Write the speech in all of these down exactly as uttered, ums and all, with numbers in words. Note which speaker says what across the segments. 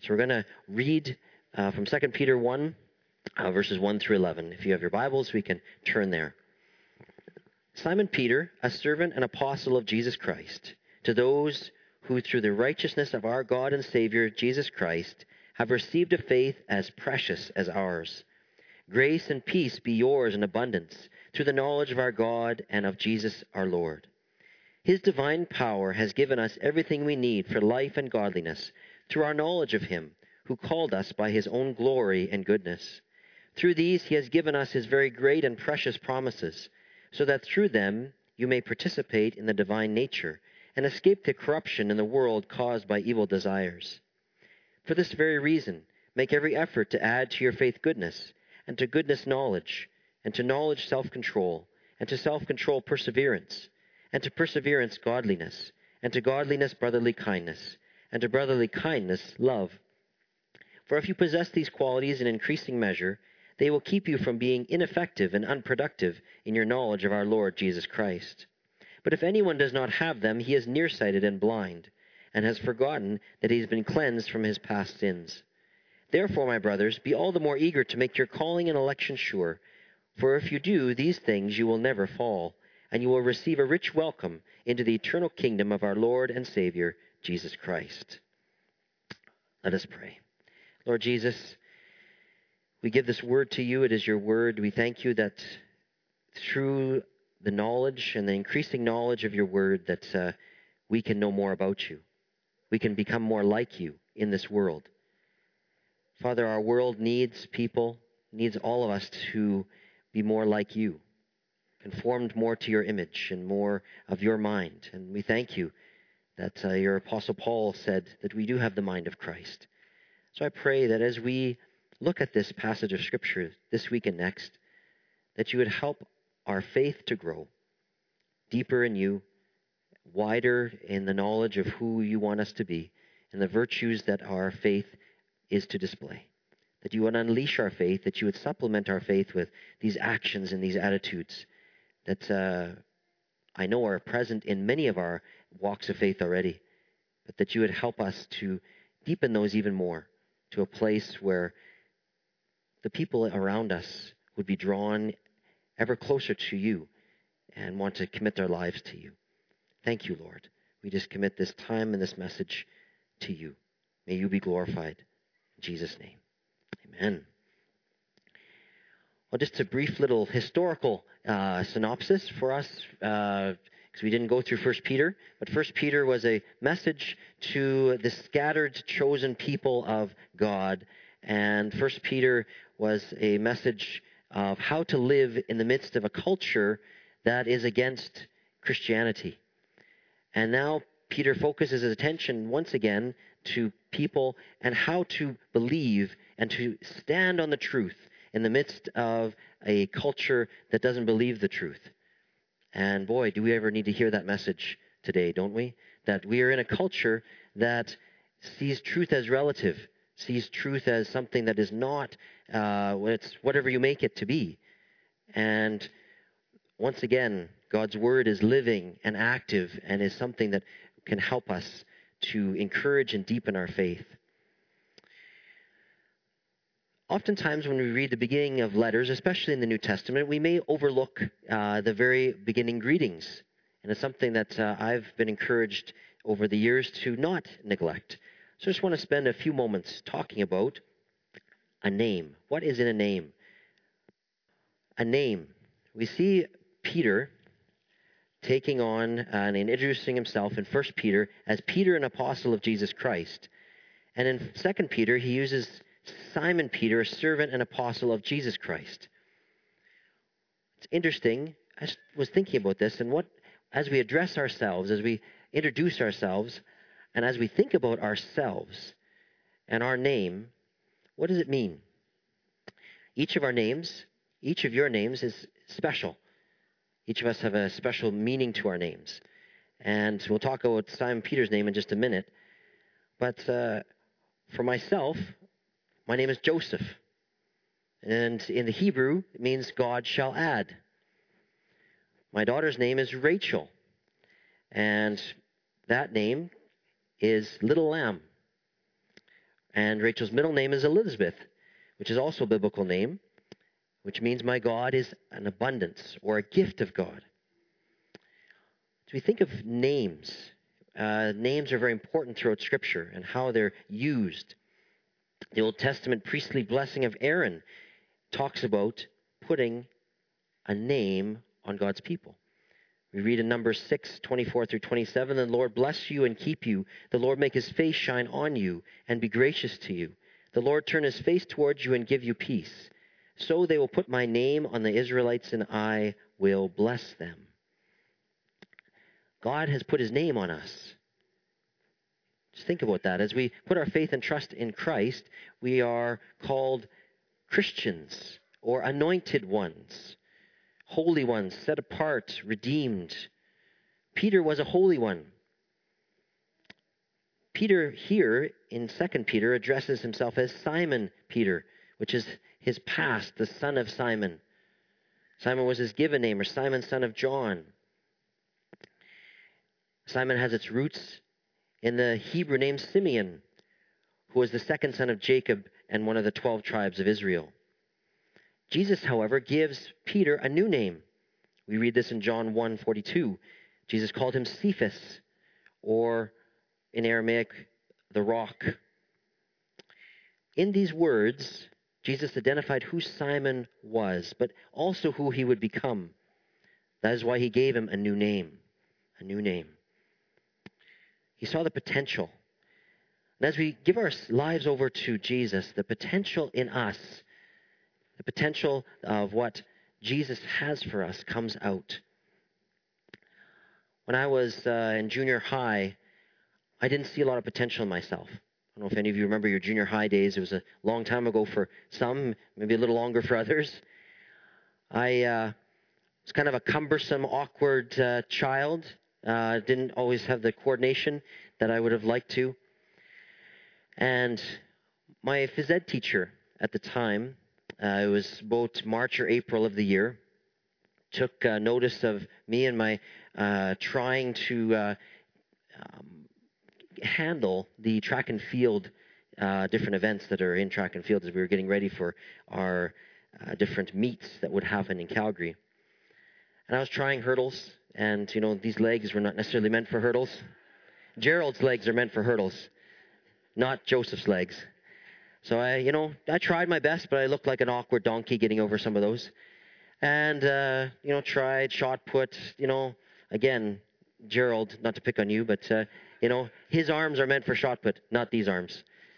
Speaker 1: So we're going to read uh, from Second Peter one, uh, verses one through eleven. If you have your Bibles, we can turn there. Simon Peter, a servant and apostle of Jesus Christ, to those who through the righteousness of our God and Savior, Jesus Christ, have received a faith as precious as ours. Grace and peace be yours in abundance through the knowledge of our God and of Jesus our Lord. His divine power has given us everything we need for life and godliness through our knowledge of him who called us by his own glory and goodness. Through these he has given us his very great and precious promises, so that through them you may participate in the divine nature and escape the corruption in the world caused by evil desires. For this very reason, make every effort to add to your faith goodness, and to goodness knowledge, and to knowledge self-control, and to self-control perseverance, and to perseverance godliness, and to godliness brotherly kindness, and to brotherly kindness love. For if you possess these qualities in increasing measure, they will keep you from being ineffective and unproductive in your knowledge of our Lord Jesus Christ. But if anyone does not have them, he is nearsighted and blind, and has forgotten that he has been cleansed from his past sins. Therefore, my brothers, be all the more eager to make your calling and election sure, for if you do these things, you will never fall, and you will receive a rich welcome into the eternal kingdom of our Lord and Savior, Jesus Christ. Let us pray. Lord Jesus, we give this word to you. It is your word. We thank you that through the knowledge and the increasing knowledge of your word that uh, we can know more about you. We can become more like you in this world. Father, our world needs people, needs all of us to be more like you, conformed more to your image and more of your mind. And we thank you that uh, your Apostle Paul said that we do have the mind of Christ. So I pray that as we look at this passage of Scripture this week and next, that you would help our faith to grow deeper in you, wider in the knowledge of who you want us to be, and the virtues that our faith is to display. That you would unleash our faith, that you would supplement our faith with these actions and these attitudes that uh, I know are present in many of our walks of faith already, but that you would help us to deepen those even more to a place where the people around us would be drawn ever closer to you and want to commit their lives to you. Thank you, Lord. We just commit this time and this message to you. May you be glorified. In Jesus' name, amen. Well, just a brief little historical uh, synopsis for us, because uh, we didn't go through First Peter, but First Peter was a message to the scattered, chosen people of God, and First Peter was a message of how to live in the midst of a culture that is against Christianity. And now Peter focuses his attention once again to people and how to believe and to stand on the truth in the midst of a culture that doesn't believe the truth. And boy, do we ever need to hear that message today, don't we? That we are in a culture that sees truth as relative, sees truth as something that is not, uh, it's whatever you make it to be. And once again, God's word is living and active and is something that can help us to encourage and deepen our faith. Oftentimes when we read the beginning of letters, especially in the New Testament, we may overlook uh, the very beginning greetings. And it's something that uh, I've been encouraged over the years to not neglect. So I just want to spend a few moments talking about a name. What is in a name? A name. We see Peter taking on uh, and introducing himself in First Peter as Peter, an apostle of Jesus Christ. And in Second Peter, he uses Simon Peter, a servant and apostle of Jesus Christ. It's interesting. I was thinking about this, and what, as we address ourselves, as we introduce ourselves, and as we think about ourselves and our name, what does it mean? Each of our names, each of your names is special. Each of us have a special meaning to our names. And we'll talk about Simon Peter's name in just a minute. But uh, for myself, my name is Joseph. And in the Hebrew, it means God shall add. My daughter's name is Rachel. And that name is Little Lamb. And Rachel's middle name is Elizabeth, which is also a biblical name, which means my God is an abundance or a gift of God. So we think of names. Uh, names are very important throughout Scripture and how they're used. The Old Testament priestly blessing of Aaron talks about putting a name on God's people. We read in Numbers six, twenty-four through twenty-seven, "The Lord bless you and keep you. The Lord make his face shine on you and be gracious to you. The Lord turn his face towards you and give you peace. So they will put my name on the Israelites, and I will bless them." God has put his name on us. Just think about that. As we put our faith and trust in Christ, we are called Christians or anointed ones, holy ones, set apart, redeemed. Peter was a holy one. Peter here in Second Peter addresses himself as Simon Peter, which is his past, the son of Simon. Simon was his given name, or Simon, son of John. Simon has its roots in the Hebrew name Simeon, who was the second son of Jacob and one of the twelve tribes of Israel. Jesus, however, gives Peter a new name. We read this in John one forty-two. Jesus called him Cephas, or in Aramaic, the rock. In these words, Jesus identified who Simon was, but also who he would become. That is why he gave him a new name, a new name. He saw the potential. And as we give our lives over to Jesus, the potential in us, the potential of what Jesus has for us comes out. When I was uh, in junior high, I didn't see a lot of potential in myself. I don't know if any of you remember your junior high days. It was a long time ago for some, maybe a little longer for others. I uh, was kind of a cumbersome, awkward uh, child. Uh, didn't always have the coordination that I would have liked to. And my phys ed teacher at the time, uh, it was about March or April of the year, took uh, notice of me and my uh, trying to uh, um, handle the track and field uh, different events that are in track and field as we were getting ready for our uh, different meets that would happen in Calgary. And I was trying hurdles, and, you know, these legs were not necessarily meant for hurdles. Gerald's legs are meant for hurdles, not Joseph's legs. So I, you know, I tried my best, but I looked like an awkward donkey getting over some of those. And, uh, you know, tried, shot put, you know, again, Gerald, not to pick on you, but, uh, you know, his arms are meant for shot put, not these arms.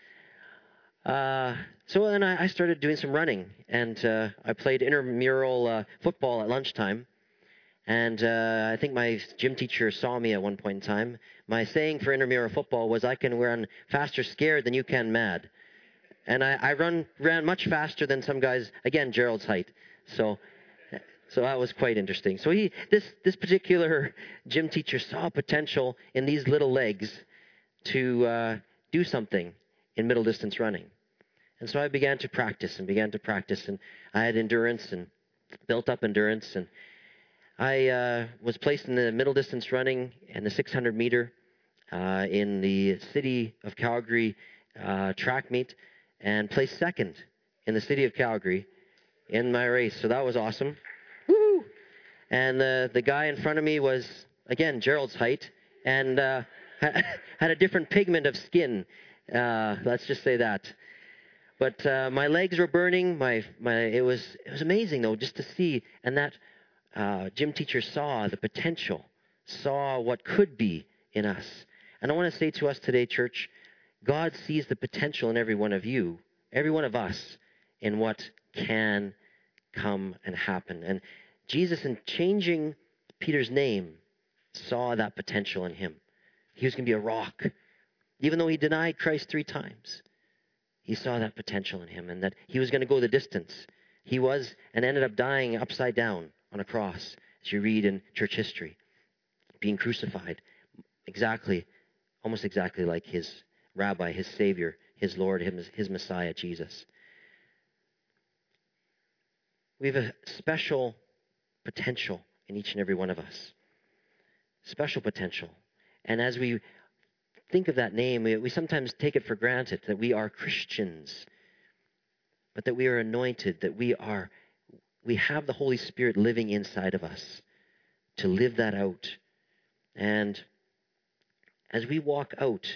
Speaker 1: Uh, so then I, I started doing some running, and uh, I played intramural uh, football at lunchtime. And uh, I think my gym teacher saw me at one point in time. My saying for intramural football was, "I can run faster scared than you can mad." And I, I run ran much faster than some guys, again, Gerald's height. So so that was quite interesting. So he this this particular gym teacher saw potential in these little legs to uh, do something in middle distance running. And so I began to practice and began to practice. And I had endurance and built up endurance. And I uh, was placed in the middle distance running and the six hundred meter uh, in the city of Calgary uh, track meet, and placed second in the city of Calgary in my race. So that was awesome. Woo! And the the guy in front of me was, again, Gerald's height, and uh, had a different pigment of skin. Uh, let's just say that. But uh, my legs were burning. My my it was it was amazing though, just to see. And that uh, gym teacher saw the potential, saw what could be in us. And I want to say to us today, church, God sees the potential in every one of you, every one of us, in what can come and happen. And Jesus, in changing Peter's name, saw that potential in him. He was going to be a rock. Even though he denied Christ three times, he saw that potential in him and that he was going to go the distance. He was and ended up dying upside down on a cross, as you read in church history, being crucified, exactly, almost exactly like his rabbi, his Savior, his Lord, his, his Messiah, Jesus. We have a special potential in each and every one of us. Special potential. And as we think of that name, we, we sometimes take it for granted that we are Christians, but that we are anointed, that we are, we have the Holy Spirit living inside of us to live that out. And as we walk out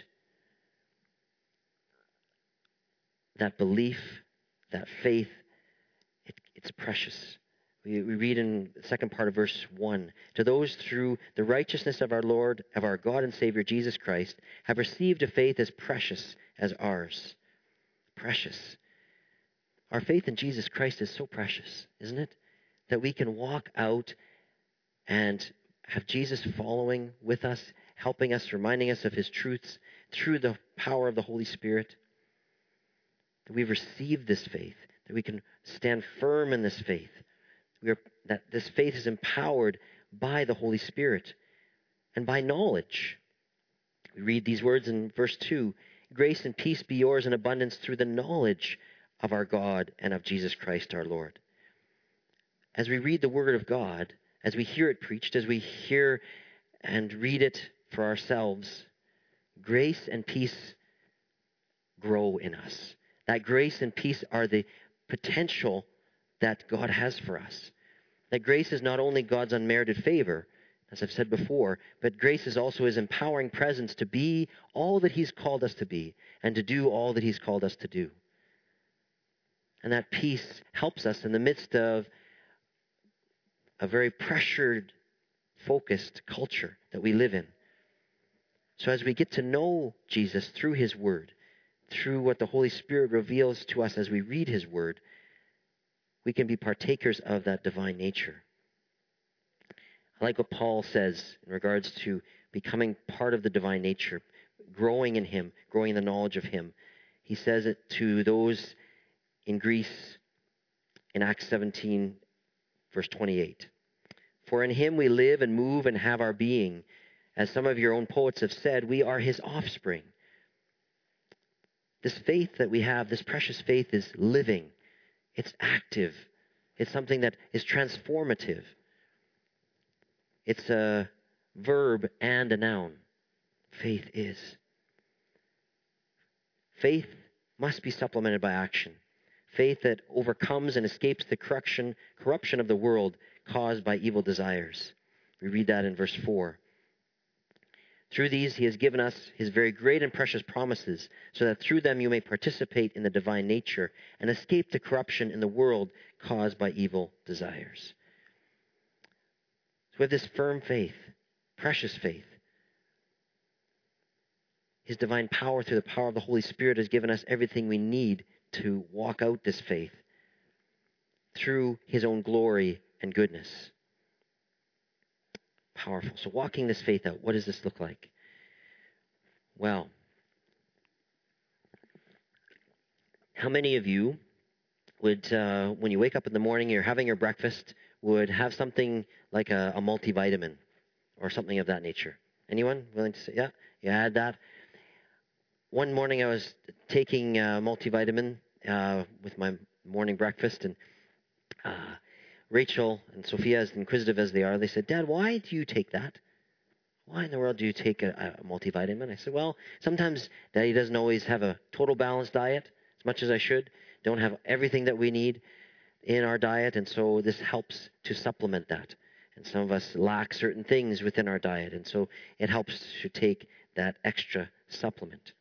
Speaker 1: that belief, that faith, it, it's precious. We, we read in the second part of verse one, to those through the righteousness of our Lord, of our God and Savior Jesus Christ, have received a faith as precious as ours. Precious. Our faith in Jesus Christ is so precious, isn't it? That we can walk out and have Jesus following with us, helping us, reminding us of his truths through the power of the Holy Spirit. That we've received this faith, that we can stand firm in this faith. We are, that this faith is empowered by the Holy Spirit and by knowledge. We read these words in verse two, grace and peace be yours in abundance through the knowledge of our God and of Jesus Christ our Lord. As we read the Word of God, as we hear it preached, as we hear and read it for ourselves, grace and peace grow in us. That grace and peace are the potential that God has for us. That grace is not only God's unmerited favor, as I've said before, but grace is also his empowering presence to be all that he's called us to be and to do all that he's called us to do. And that peace helps us in the midst of a very pressured, focused culture that we live in. So as we get to know Jesus through his word, through what the Holy Spirit reveals to us as we read his word, we can be partakers of that divine nature. I like what Paul says in regards to becoming part of the divine nature, growing in him, growing in the knowledge of him. He says it to those in Greece in Acts seventeen, verse twenty-eight. For in him we live and move and have our being. As some of your own poets have said, we are his offspring. This faith that we have, this precious faith, is living. It's active. It's something that is transformative. It's a verb and a noun. Faith is. Faith must be supplemented by action. Faith that overcomes and escapes the corruption, corruption of the world caused by evil desires. We read that in verse four. Through these he has given us his very great and precious promises, so that through them you may participate in the divine nature and escape the corruption in the world caused by evil desires. So we have this firm faith, precious faith. His divine power through the power of the Holy Spirit has given us everything we need to walk out this faith through his own glory and goodness. Powerful. So walking this faith out, what does this look like? Well, how many of you would, uh, when you wake up in the morning, you're having your breakfast, would have something like a, a multivitamin or something of that nature? Anyone willing to say, yeah, you had that? One morning I was taking uh, multivitamin uh, with my morning breakfast, and uh, Rachel and Sophia, as inquisitive as they are, they said, Dad, why do you take that? Why in the world do you take a, a multivitamin? I said, well, sometimes Daddy doesn't always have a total balanced diet as much as I should. Don't have everything that we need in our diet, and so this helps to supplement that. And some of us lack certain things within our diet, and so it helps to take that extra supplement.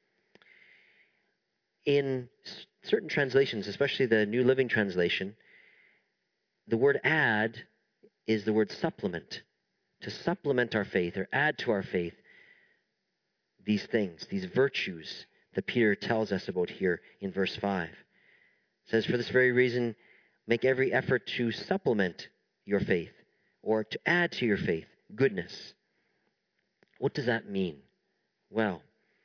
Speaker 1: In certain translations, especially the New Living Translation, the word add is the word supplement. To supplement our faith or add to our faith these things, these virtues that Peter tells us about here in verse five. It says, for this very reason, make every effort to supplement your faith or to add to your faith goodness. What does that mean? Well,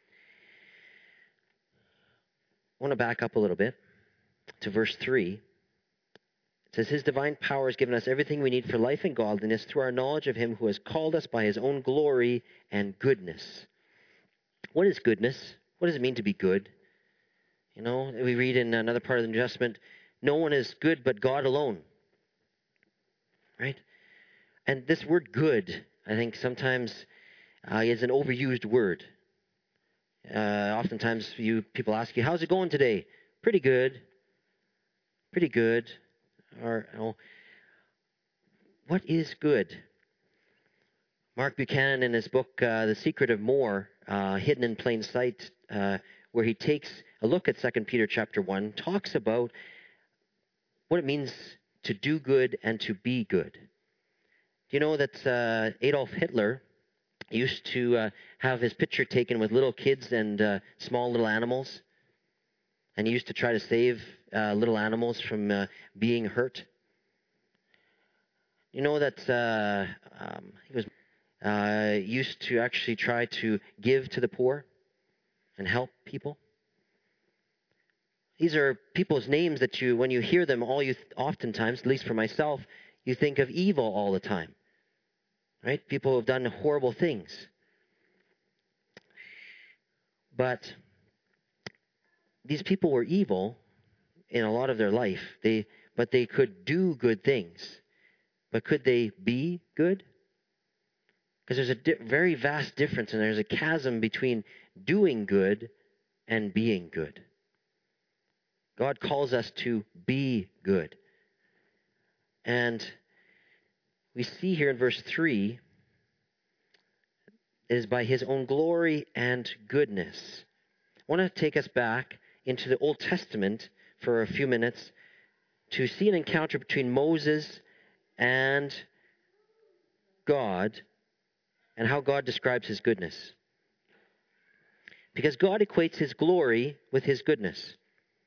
Speaker 1: I want to back up a little bit to verse three. It says, his divine power has given us everything we need for life and godliness through our knowledge of him who has called us by his own glory and goodness. What is goodness? What does it mean to be good? You know, we read in another part of the New Testament, no one is good but God alone. Right? And this word good, I think sometimes uh, is an overused word. Uh, oftentimes, you people ask you, "How's it going today?" Pretty good. Pretty good. Or, you know, what is good? Mark Buchanan, in his book, uh, The Secret of More, uh, Hidden in Plain Sight, uh, where he takes a look at Second Peter chapter one, talks about what it means to do good and to be good. Do you know that uh, Adolf Hitler used to uh, have his picture taken with little kids and uh, small little animals? And he used to try to save uh, little animals from uh, being hurt. You know that uh, um, he was uh, used to actually try to give to the poor and help people. These are people's names that you, when you hear them, all you th- oftentimes, at least for myself, you think of evil all the time. Right? People who have done horrible things. But these people were evil in a lot of their life. They, but they could do good things. But could they be good? Because there's a di- very vast difference, and there's a chasm between doing good and being good. God calls us to be good. And we see here in verse three, it is by his own glory and goodness. I want to take us back into the Old Testament for a few minutes to see an encounter between Moses and God and how God describes his goodness. Because God equates his glory with his goodness.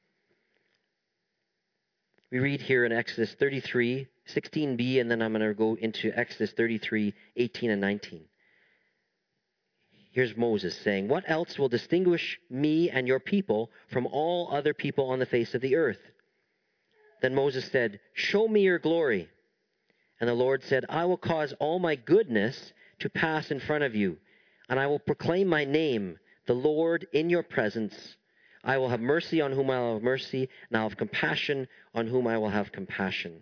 Speaker 1: We read here in Exodus thirty-three, sixteen b, and then I'm going to go into Exodus thirty-three, eighteen and nineteen. Here's Moses saying, "What else will distinguish me and your people from all other people on the face of the earth?" Then Moses said, "Show me your glory." And the Lord said, "I will cause all my goodness to pass in front of you, and I will proclaim my name, the Lord, in your presence. I will have mercy on whom I will have mercy, and I will have compassion on whom I will have compassion.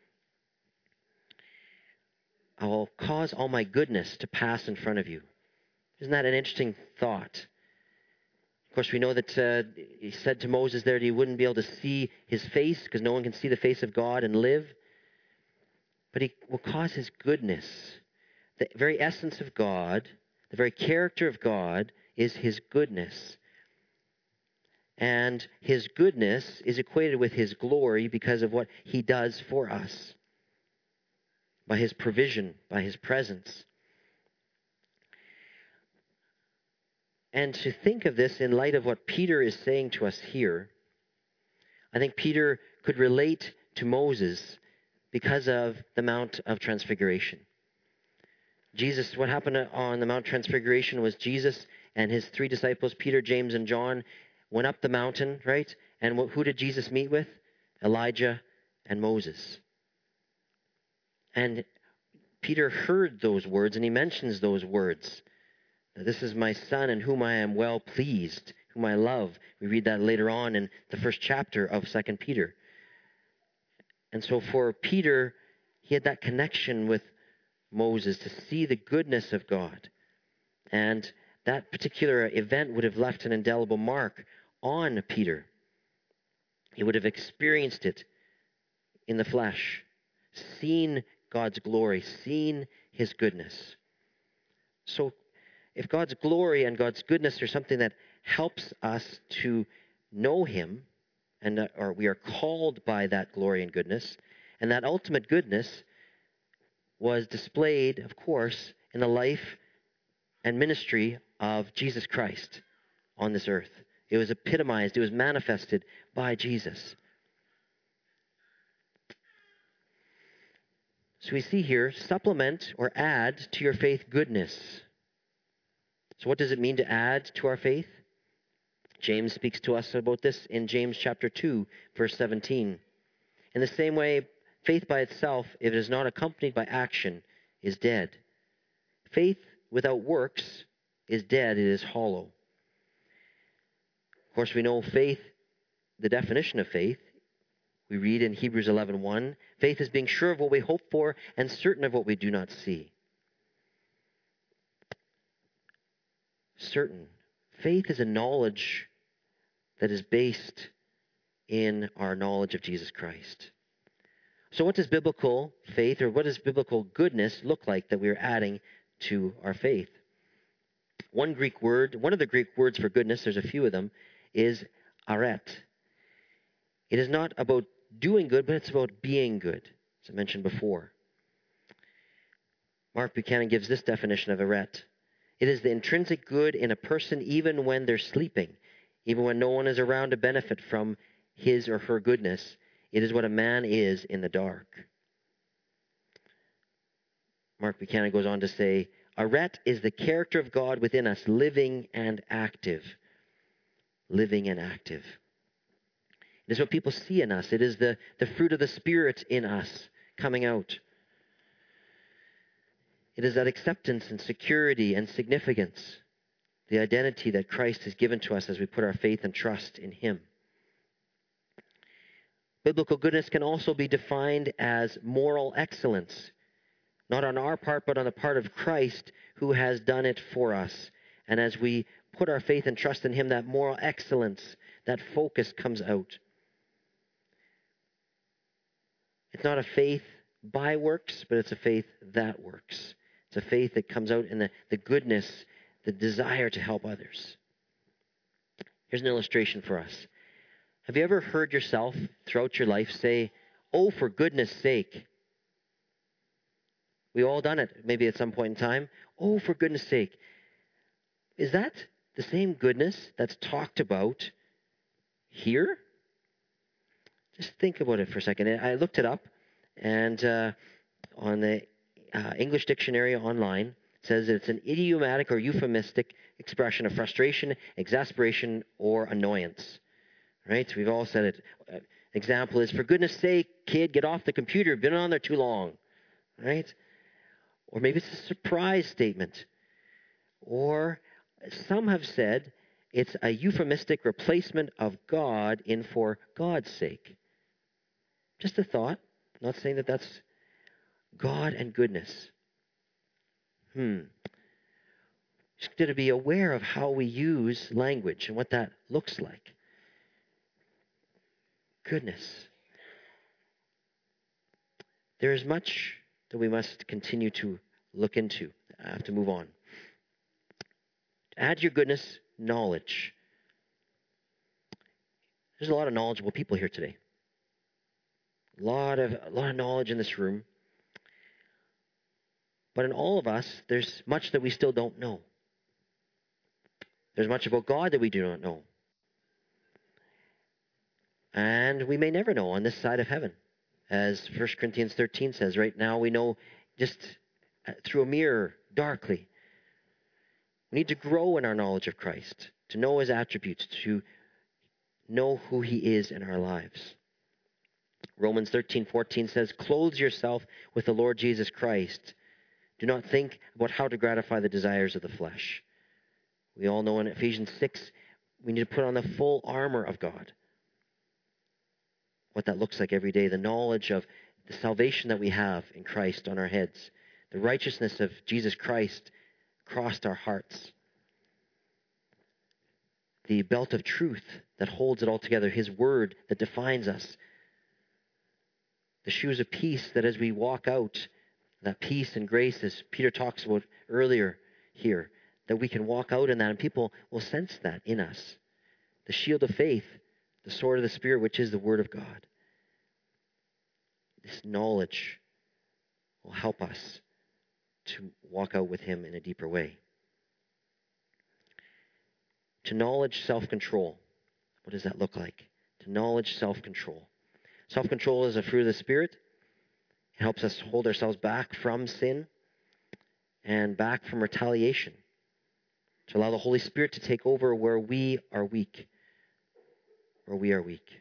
Speaker 1: I will cause all my goodness to pass in front of you." Isn't that an interesting thought? Of course, we know that uh, he said to Moses there that he wouldn't be able to see his face because no one can see the face of God and live. But he will cause his goodness. The very essence of God, the very character of God is his goodness. And his goodness is equated with his glory because of what he does for us. By his provision, by his presence. And to think of this in light of what Peter is saying to us here, I think Peter could relate to Moses because of the Mount of Transfiguration. Jesus, what happened on the Mount Transfiguration was Jesus and his three disciples, Peter, James, and John, went up the mountain, right? And who did Jesus meet with? Elijah and Moses. And Peter heard those words, and he mentions those words. "This is my son in whom I am well pleased, whom I love." We read that later on in the first chapter of Second Peter. And so for Peter, he had that connection with Moses to see the goodness of God. And that particular event would have left an indelible mark on Peter. He would have experienced it in the flesh, seen God's glory, seen his goodness. So if God's glory and God's goodness are something that helps us to know him, and that, or we are called by that glory and goodness, and that ultimate goodness was displayed, of course, in the life and ministry of Jesus Christ on this earth. It was epitomized, it was manifested by Jesus. So we see here, supplement or add to your faith goodness. So what does it mean to add to our faith? James speaks to us about this in James chapter two, verse seventeen. In the same way, faith by itself, if it is not accompanied by action, is dead. Faith without works is dead, it is hollow. Of course, we know faith, the definition of faith. We read in Hebrews eleven one, faith is being sure of what we hope for and certain of what we do not see. Certain. Faith is a knowledge that is based in our knowledge of Jesus Christ. So what does biblical faith, or what does biblical goodness look like that we're adding to our faith? One Greek word, one of the Greek words for goodness, there's a few of them, is aret. It is not about doing good, but it's about being good, as I mentioned before. Mark Buchanan gives this definition of aret. It is the intrinsic good in a person even when they're sleeping, even when no one is around to benefit from his or her goodness. It is what a man is in the dark. Mark Buchanan goes on to say, aret is the character of God within us, living and active. Living and active. It is what people see in us. It is the, the fruit of the Spirit in us coming out. It is that acceptance and security and significance, the identity that Christ has given to us as we put our faith and trust in Him. Biblical goodness can also be defined as moral excellence, not on our part, but on the part of Christ who has done it for us. And as we put our faith and trust in Him, that moral excellence, that focus comes out. It's not a faith by works, but it's a faith that works. It's a faith that comes out in the, the goodness, the desire to help others. Here's an illustration for us. Have you ever heard yourself throughout your life say, "Oh, for goodness sake"? We've all done it, maybe at some point in time. "Oh, for goodness sake." Is that the same goodness that's talked about here? Just think about it for a second. I looked it up, and uh, on the uh, English dictionary online, it says it's an idiomatic or euphemistic expression of frustration, exasperation, or annoyance. Right? So we've all said it. Uh, example is, "For goodness sake, kid, get off the computer. You've been on there too long." Right? Or maybe it's a surprise statement. Or some have said it's a euphemistic replacement of God in "for God's sake." Just a thought. I'm not saying that that's God and goodness. Hmm. Just got to be aware of how we use language and what that looks like. Goodness. There is much that we must continue to look into. I have to move on. Add to your goodness, knowledge. There's a lot of knowledgeable people here today. A lot of, a lot of knowledge in this room. But in all of us, there's much that we still don't know. There's much about God that we do not know. And we may never know on this side of heaven. As First Corinthians thirteen says, right now we know just through a mirror, darkly. We need to grow in our knowledge of Christ, to know His attributes, to know who He is in our lives. Romans thirteen fourteen says, "Clothe yourself with the Lord Jesus Christ. Do not think about how to gratify the desires of the flesh." We all know in Ephesians six, we need to put on the full armor of God. What that looks like every day, the knowledge of the salvation that we have in Christ on our heads, the righteousness of Jesus Christ crossed our hearts, the belt of truth that holds it all together, His word that defines us, the shoes of peace that as we walk out, that peace and grace, as Peter talks about earlier here, that we can walk out in that and people will sense that in us. The shield of faith, the sword of the Spirit, which is the Word of God. This knowledge will help us to walk out with Him in a deeper way. To knowledge self-control. What does that look like? To knowledge self-control. Self-control is a fruit of the Spirit. It helps us hold ourselves back from sin and back from retaliation. To allow the Holy Spirit to take over where we are weak. Where we are weak.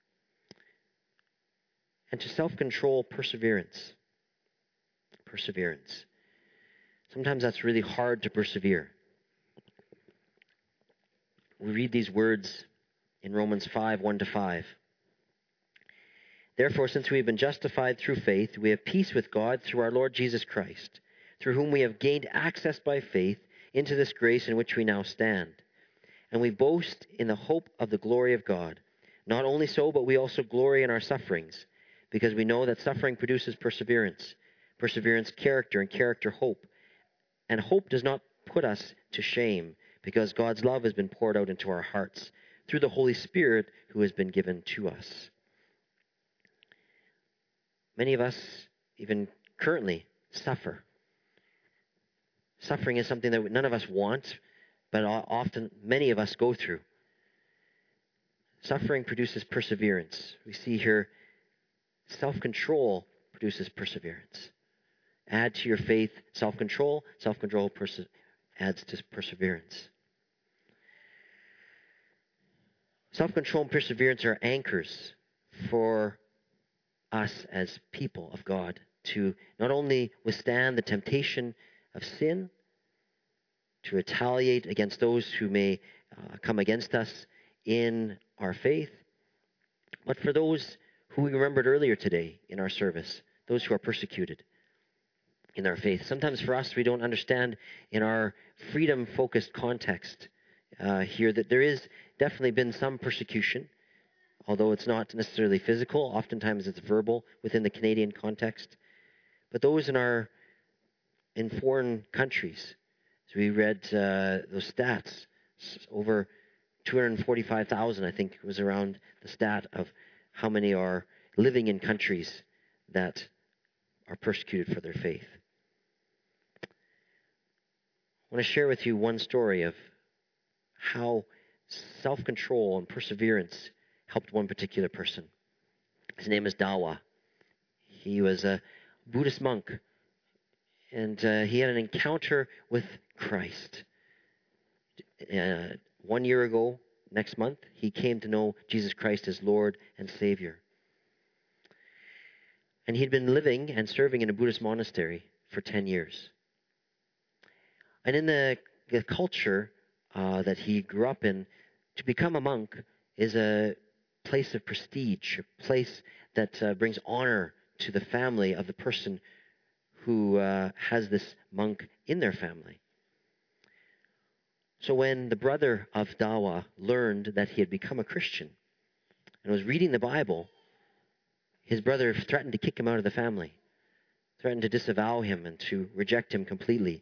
Speaker 1: And to self-control, perseverance. Perseverance. Sometimes that's really hard to persevere. We read these words in Romans five, one to five. "Therefore, since we have been justified through faith, we have peace with God through our Lord Jesus Christ, through whom we have gained access by faith into this grace in which we now stand. and we boast in the hope of the glory of God. Not only so, but we also glory in our sufferings, because we know that suffering produces perseverance, perseverance, character, and character, hope. And hope does not put us to shame, because God's love has been poured out into our hearts through the Holy Spirit who has been given to us. Many of us, even currently, suffer. Suffering is something that none of us want, but often many of us go through. Suffering produces perseverance. We see here self-control produces perseverance. Add to your faith self-control. Self-control perse- adds to perseverance. Self-control and perseverance are anchors for us as people of God to not only withstand the temptation of sin, to retaliate against those who may uh, come against us in our faith, but for those who we remembered earlier today in our service, those who are persecuted in their faith. Sometimes for us, we don't understand in our freedom-focused context uh, here that there is definitely been some persecution, although it's not necessarily physical. Oftentimes it's verbal within the Canadian context. But those in our in foreign countries, as we read uh, those stats, over two hundred forty-five thousand, I think, was around the stat of how many are living in countries that are persecuted for their faith. I want to share with you one story of how self-control and perseverance helped one particular person. His name is Dawa. He was a Buddhist monk, and uh, he had an encounter with Christ. Uh, one year ago, next month, he came to know Jesus Christ as Lord and Savior. And he'd been living and serving in a Buddhist monastery for ten years. And in the, the culture uh, that he grew up in, to become a monk is a place of prestige, a place that uh, brings honor to the family of the person who uh, has this monk in their family. So when the brother of Dawa learned that he had become a Christian and was reading the Bible, his brother threatened to kick him out of the family, threatened to disavow him and to reject him completely,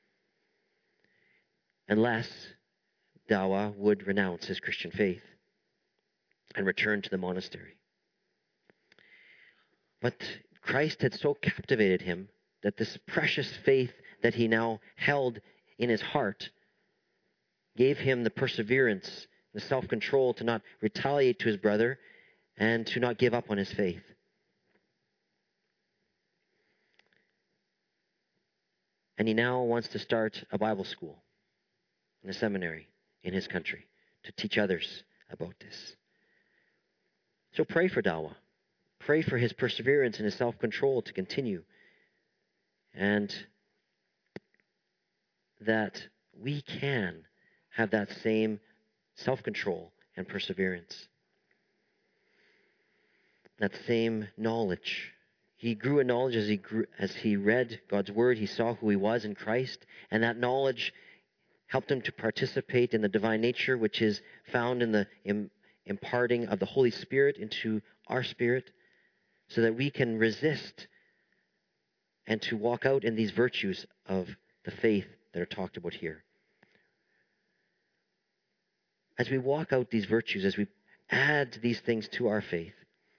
Speaker 1: unless Dawa would renounce his Christian faith and return to the monastery. But Christ had so captivated him that this precious faith that he now held in his heart gave him the perseverance, the self-control to not retaliate to his brother and to not give up on his faith. And he now wants to start a Bible school and a seminary in his country to teach others about this. So pray for Dawa. Pray for his perseverance and his self-control to continue. And that we can have that same self-control and perseverance. That same knowledge. He grew in knowledge as he grew, as he read God's word. He saw who he was in Christ, and that knowledge helped him to participate in the divine nature, which is found in the im- imparting of the Holy Spirit into our spirit, so that we can resist and to walk out in these virtues of the faith that are talked about here. As we walk out these virtues, as we add these things to our faith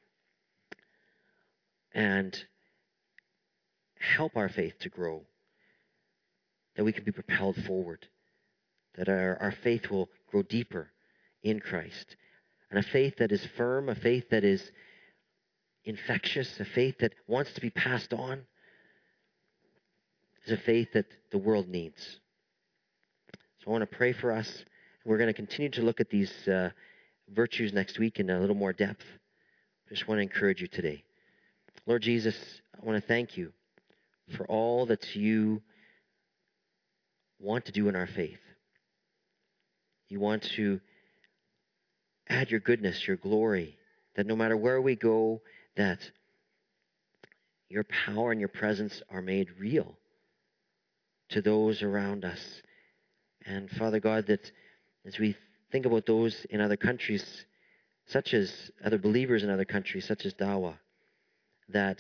Speaker 1: and help our faith to grow, that we can be propelled forward, that our, our faith will grow deeper in Christ, and a faith that is firm, a faith that is infectious, a faith that wants to be passed on, is a faith that the world needs. So I want to pray for us. We're going to continue to look at these uh, virtues next week in a little more depth. I just want to encourage you today. Lord Jesus, I want to thank you for all that you want to do in our faith. You want to add your goodness, your glory, that no matter where we go, that your power and your presence are made real to those around us. And Father God, that as we think about those in other countries, such as other believers in other countries, such as Dawa, that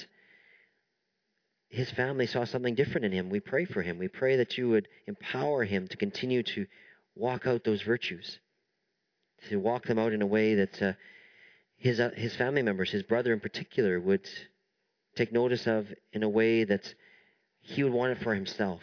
Speaker 1: his family saw something different in him. We pray for him. We pray that you would empower him to continue to walk out those virtues, to walk them out in a way that uh, his uh, his family members, his brother in particular, would take notice of in a way that he would want it for himself,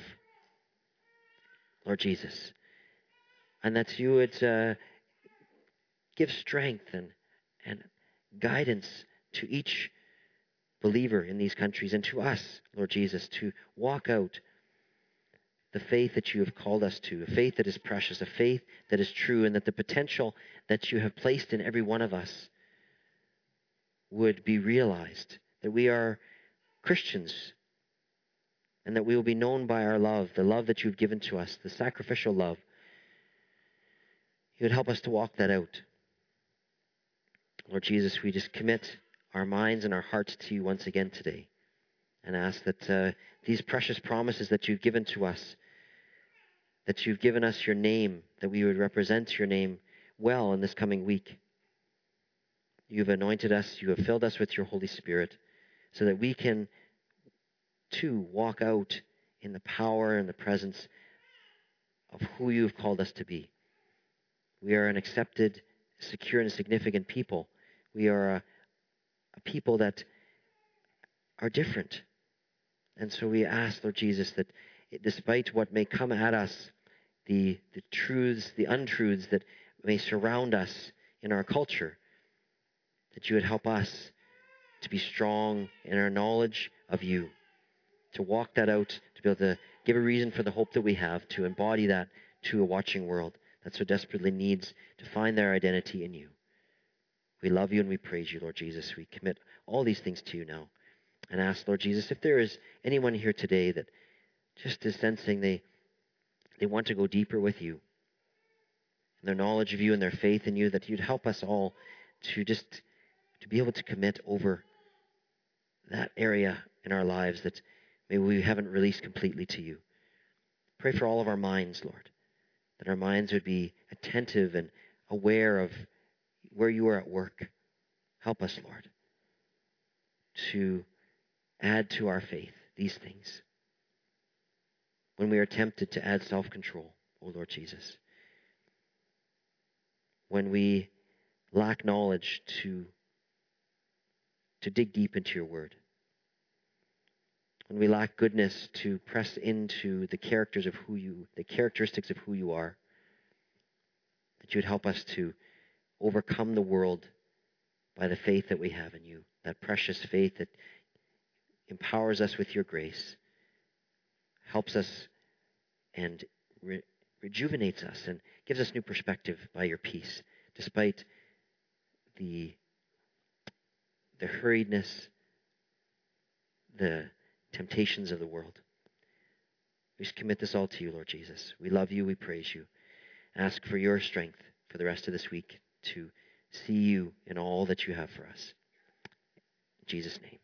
Speaker 1: Lord Jesus. And that you would uh, give strength and, and guidance to each believer in these countries and to us, Lord Jesus, to walk out the faith that you have called us to, a faith that is precious, a faith that is true, and that the potential that you have placed in every one of us would be realized, that we are Christians, and that we will be known by our love, the love that you've given to us, the sacrificial love. You would help us to walk that out. Lord Jesus, we just commit our minds and our hearts to you once again today, and ask that uh, these precious promises that you've given to us, that you've given us your name, that we would represent your name well in this coming week. You've anointed us, you have filled us with your Holy Spirit, so that we can too walk out in the power and the presence of who you have called us to be. We are an accepted, secure, and significant people. We are a, a people that are different. And so we ask, Lord Jesus, that despite what may come at us, the, the truths, the untruths that may surround us in our culture, that you would help us to be strong in our knowledge of you, to walk that out, to be able to give a reason for the hope that we have, to embody that to a watching world that so desperately needs to find their identity in you. We love you and we praise you, Lord Jesus. We commit all these things to you now and ask, Lord Jesus, if there is anyone here today that just is sensing they, they want to go deeper with you, and their knowledge of you and their faith in you, that you'd help us all to just to be able to commit over that area in our lives that maybe we haven't released completely to you. Pray for all of our minds, Lord, that our minds would be attentive and aware of where you are at work. Help us, Lord, to add to our faith these things. When we are tempted to add self-control, O Lord Jesus. When we lack knowledge to, to dig deep into your word. When we lack goodness to press into the characters of who you, the characteristics of who you are. That you would help us to overcome the world by the faith that we have in you. That precious faith that empowers us with your grace, helps us and re- rejuvenates us and gives us new perspective by your peace, despite the, the hurriedness, the temptations of the world. We just commit this all to you, Lord Jesus. We love you, we praise you. Ask for your strength for the rest of this week to see you in all that you have for us. In Jesus' name.